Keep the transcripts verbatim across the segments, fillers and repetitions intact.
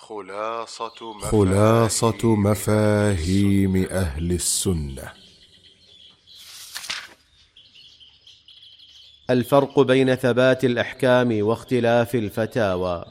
خلاصة مفاهيم, خلاصة مفاهيم أهل السنة. الفرق بين ثبات الأحكام واختلاف الفتاوى.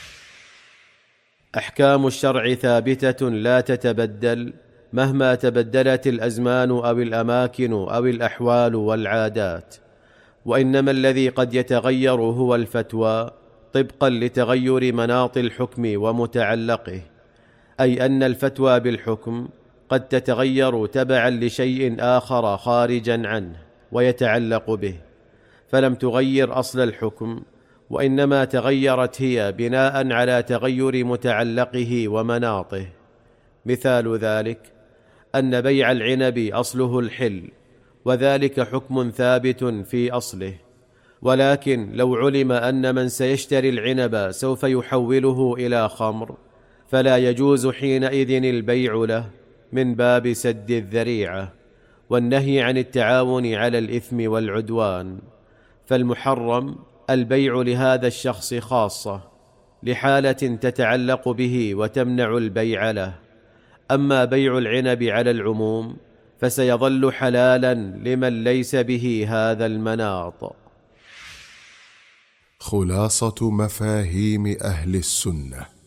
أحكام الشرع ثابتة لا تتبدل مهما تبدلت الأزمان أو الأماكن أو الأحوال والعادات، وإنما الذي قد يتغير هو الفتوى طبقا لتغير مناط الحكم ومتعلقه، أي أن الفتوى بالحكم قد تتغير تبعا لشيء آخر خارجا عنه ويتعلق به، فلم تغير أصل الحكم، وإنما تغيرت هي بناء على تغير متعلقه ومناطه. مثال ذلك أن بيع العنب أصله الحل، وذلك حكم ثابت في أصله، ولكن لو علم أن من سيشتري العنب سوف يحوله إلى خمر فلا يجوز حينئذ البيع له من باب سد الذريعة والنهي عن التعاون على الإثم والعدوان، فالمحرم البيع لهذا الشخص خاصة لحالة تتعلق به وتمنع البيع له. أما بيع العنب على العموم فسيظل حلالا لمن ليس به هذا المناط. خلاصة مفاهيم أهل السنة.